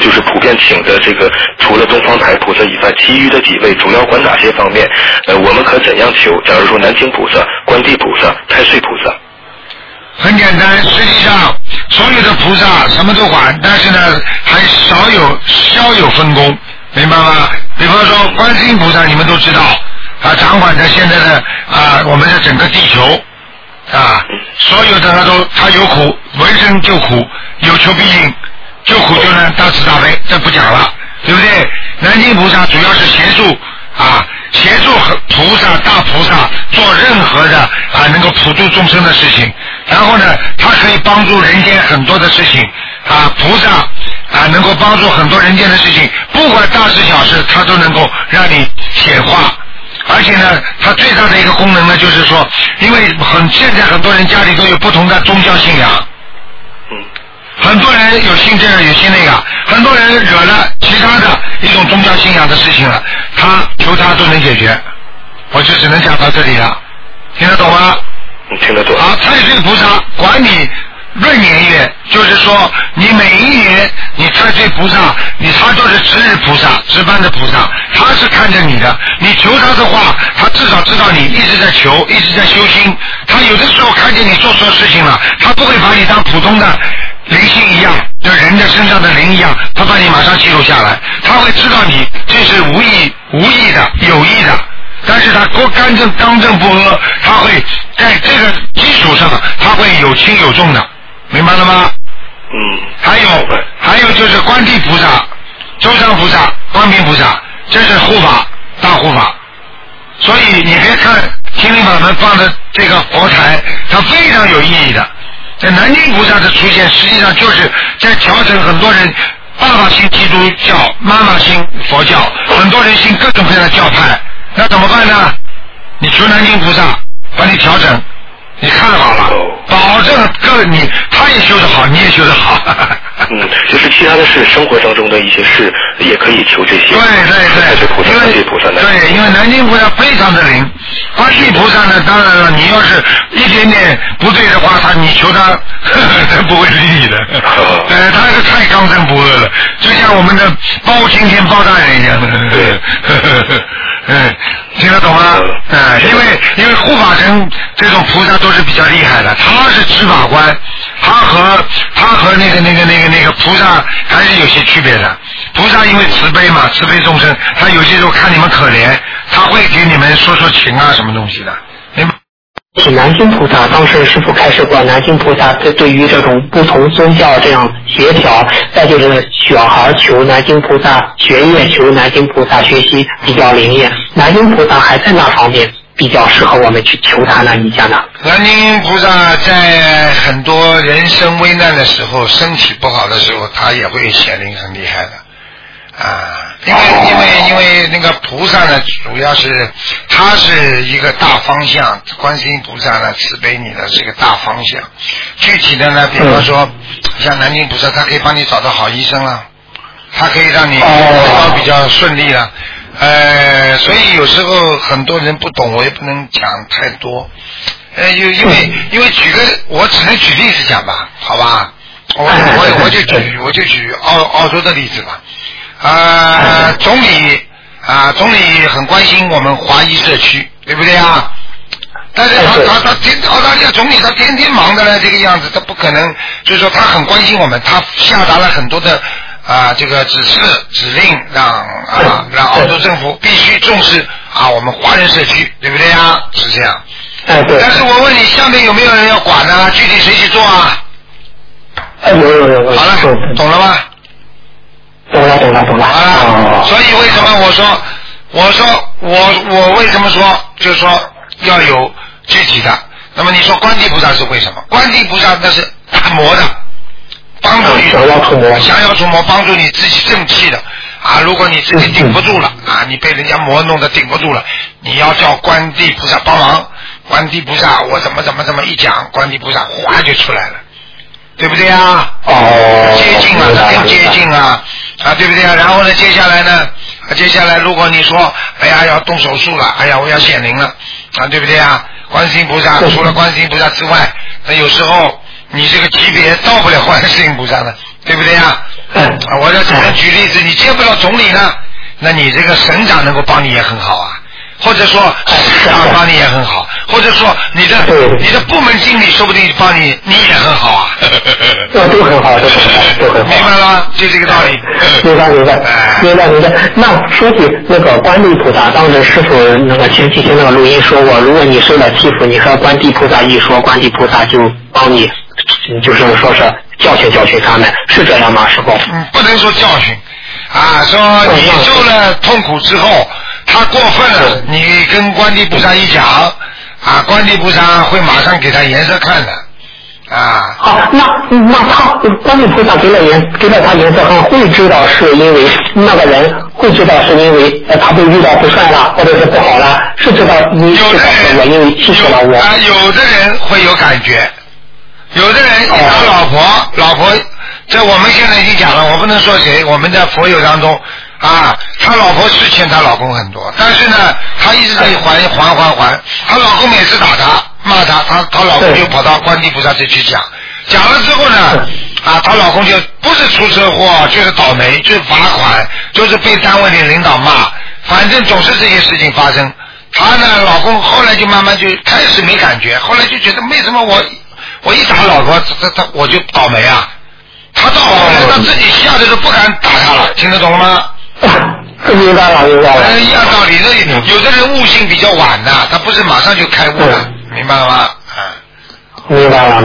就是普遍请的这个除了东方台菩萨以外，其余的几位主要管哪些方面？我们可怎样求？假如说南京菩萨、观地菩萨、太岁菩萨。 很简单，实际上所有的菩萨什么都管，但是呢还稍有分工，明白吗？比方说观世音菩萨，你们都知道啊，掌管着现在的我们的整个地球啊，所有的他有苦，闻声就苦，有求必应，救苦救难，大慈大悲，这不讲了，对不对？南京菩萨主要是协助菩萨大菩萨做任何的能够普度众生的事情，然后呢他可以帮助人间很多的事情菩萨能够帮助很多人间的事情，不管大事小事他都能够让你显化。而且呢他最大的一个功能呢就是说，因为现在很多人家里都有不同的宗教信仰，很多人有信这个有信那个，很多人惹了其他的一种宗教信仰的事情了，他求他都能解决。我就只能讲到这里了，听得懂吗？ 听得懂。 太岁菩萨管你闰年月，就是说你每一年你太岁菩萨他都是值日菩萨，值班的菩萨，他是看着你的，你求他的话，他至少知道你一直在求，一直在修心，他有的时候看见你做错事情了，他不会把你当普通的灵性一样，就人的身上的灵一样，他把你马上记录下来，他会知道你这是无意的有意的，但是他刚正不阿，他会在这个基础上他会有轻有重的，明白了吗？还有就是观地菩萨、周山菩萨、观音菩萨，这是护法大护法，所以你别看心灵法门放的这个佛台，它非常有意义的。这南京菩萨的出现，实际上就是在调整很多人，爸爸信基督教，妈妈信佛教，很多人信各种各样的教派，那怎么办呢？你求南京菩萨帮你调整，你看好了，保证他也修得好，你也修得好。 就是其他的事，生活当中的一些事也可以求这些。 对，因为南京菩萨非常的灵，观世菩萨呢，当然了，你要是一点点不对的话，你求他不会理你的。他是太刚正不阿了，就像我们的包青天包大人一样。听得懂吗？因为护法神这种菩萨都是比较厉害的，他是执法官，他和那个菩萨还是有些区别的。菩萨因为慈悲嘛，慈悲众生，他有些时候看你们可怜，他会给你们说情啊什么东西的，明白？ 请南京菩萨，当时师父开示过，南京菩萨对于这种不同宗教这样协调，再就是小孩求南京菩萨学业，求南京菩萨学习比较灵验，南京菩萨还在那方面比较适合我们去求他呢？你讲呢？ 南京菩萨在很多人生危难的时候，身体不好的时候，他也会显灵很厉害的。因为那个菩萨呢，主要是他是一个大方向，观世音菩萨呢慈悲你的是个大方向。具体的呢，比方说像南京菩萨，他可以帮你找到好医生了，他可以让你比较顺利了。所以有时候很多人不懂，我也不能讲太多。因为我只能举例子讲吧，好吧？我就举澳洲的例子吧。总理很关心我们华裔社区，对不对啊？但是他澳大利亚总理他天天忙的呢，这个样子，他不可能，就是说他很关心我们，他下达了很多的这个指令，让澳洲政府必须重视我们华人社区，对不对啊？是这样。 对。 但是我问你，下面有没有人要管呢？具体谁去做啊？ 有。 好了，懂了吗？ 懂了。 所以为什么我为什么说就是说要有具体的？那么你说观地菩萨是为什么？观地菩萨那是打磨的，帮助你降妖除魔，帮助你自己正气的如果你自己顶不住了你被人家魔弄得顶不住了，你要叫观地菩萨帮忙。观地菩萨，我怎么一讲，观地菩萨哗就出来了。对不对啊？接近了，他更接近了对不对啊？然后呢，接下来如果你说，哎呀要动手术了，哎呀我要显灵了对不对啊？观世音菩萨除了观世音菩萨之外，那有时候你这个级别到不了观世音菩萨的，对不对呀？我这只能举例子，你见不了总理呢，那你这个省长能够帮你也很好啊。或者说市长帮你也很好，或者说你的部门经理说不定帮你也很好啊。 都很好，都很好。 明白了，就这个道理。 明白。那说起那个观地菩萨，当时师傅那个前几天那个录音说过，如果你受了欺负，你和观地菩萨一说，观地菩萨就帮你，就是说是教训他们，是这样吗，师傅？ 不能说教训啊，说你受了痛苦之后。他过分了，你跟观地菩萨一讲啊，观地菩萨会马上给他颜色看的啊。 好，那他观地菩萨给了他颜色看，会知道是因为那个人会知道是因为他被遇到不帅了，或者是不好了，是知道你是我因为欺负了我。 有的人会有感觉，有的人他老婆，这我们现在已经讲了，我不能说谁，我们在佛友当中。啊，他老婆是欠他老公很多，但是呢，他一直在还。他老公每次打他、骂他，他老公就跑到观地菩萨这去讲了之后呢，啊，他老公就不是出车祸，就是倒霉，就是罚款，就是被单位的领导骂，反正总是这些事情发生。他呢，老公后来就慢慢就开始没感觉，后来就觉得为什么我一打老婆，我就倒霉啊？他到后来他自己吓得都不敢打他了，听得懂了吗？ 明白了。 一样道理，有的人悟性比较晚的，他不是马上就开悟了，明白了吗？ 明白了。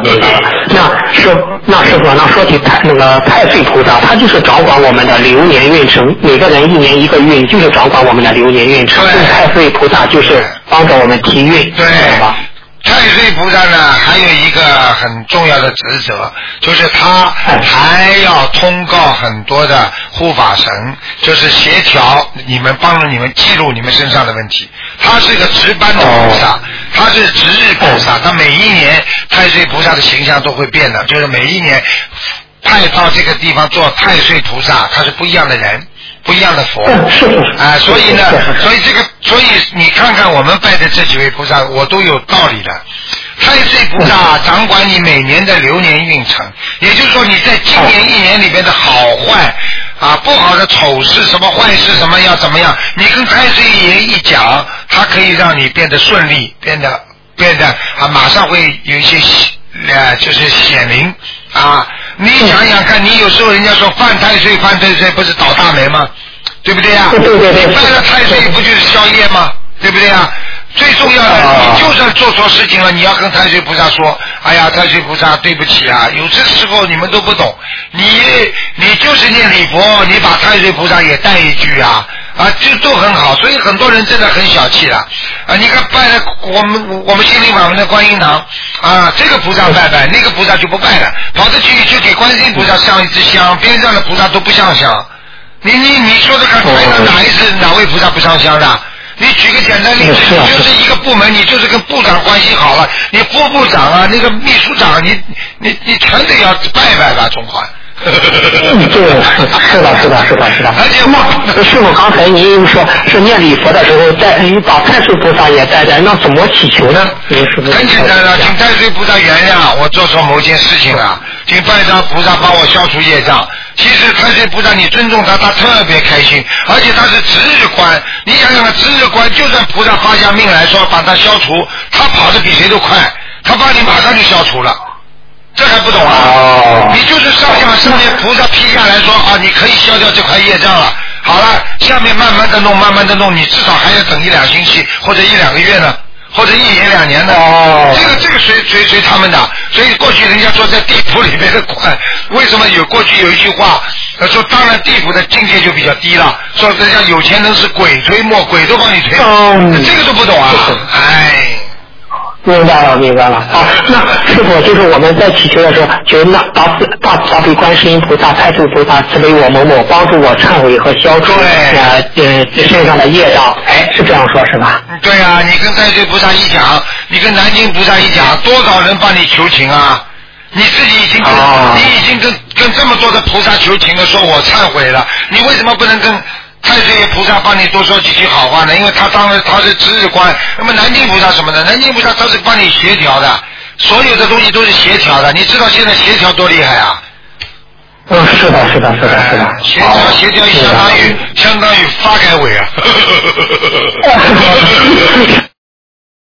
那师傅，那说起那个太岁菩萨，他就是掌管我们的流年运程，每个人一年一个运，就是掌管我们的流年运程。太岁菩萨就是帮着我们提运， 对吧？太岁菩萨呢，还有一个很重要的职责，就是他还要通告很多的护法神，就是协调你们，帮助你们记录你们身上的问题。他是一个值班的菩萨，他是值日菩萨，他每一年太岁菩萨的形象都会变的，就是每一年派到这个地方做太岁菩萨，他是不一样的人。不一样的佛啊，所以呢，所以你看看我们拜的这几位菩萨，我都有道理的。太岁菩萨掌管你每年的流年运程，也就是说你在今年一年里边的好坏啊，不好的丑事什么坏事什么要怎么样，你跟太岁爷一讲，它可以让你变得顺利，变得啊，马上会有一些就是显灵啊。你想想看，你有时候人家说犯太岁不是倒大霉吗？对不对呀？ 对。 你犯了太岁不就是消业吗？对不对呀？最重要的，你就算做错事情了，你要跟太岁菩萨说，哎呀，太岁菩萨对不起啊，有些时候你们都不懂，你就是念礼佛，你把太岁菩萨也带一句啊，这都很好，所以很多人真的很小气了啊！你看拜了我们心灵法门的观音堂啊，这个菩萨拜，那个菩萨就不拜了，跑着去就给观世音菩萨上一支香，边上的菩萨都不上香。你说的看台上哪位菩萨不上香的？你举个简单例子，你就是一个部门，你就是跟部长关系好了，你副部长啊，那个秘书长，你全得要拜吧，总管。 对，是的。而且师傅刚才您又说是念礼佛的时候，把太岁菩萨也带，那怎么祈求呢？ 很简单了，请太岁菩萨原谅我做错某件事情了，请拜上菩萨帮我消除业障。其实太岁菩萨你尊重他特别开心，而且他是值日官，你想想看，值日官就算菩萨发下命来说把他消除，他跑得比谁都快，他帮你马上就消除了。这还不懂啊？你就是上面菩萨批下来说啊，你可以消掉这块业障了。好了，下面慢慢的弄，你至少还要等1-2星期或者1-2个月呢，或者1年2年呢。这个随他们的。所以过去人家说在地府里面的官，为什么过去有一句话说，当然地府的境界就比较低了，说人家有钱能使鬼推磨，鬼都帮你推，这个都不懂啊，哎。 明白了。好，那师傅就是我们在祈求的时候，就那大慈大悲观世音菩萨、太岁菩萨慈悲我某某，帮助我忏悔和消除身上的业障，是这样说是吧？ 对啊，你跟太岁菩萨一讲，你跟南京菩萨一讲，多少人帮你求情啊？你自己已经跟这么多的菩萨求情了，说我忏悔了，你为什么不能跟太岁菩萨帮你多说几句好话呢？因为他是值日官。那么南京菩萨什么的，南京菩萨他是帮你协调的， 所有的东西都是协调的，你知道现在协调多厉害啊？ 是的， 协调相当于发改委啊。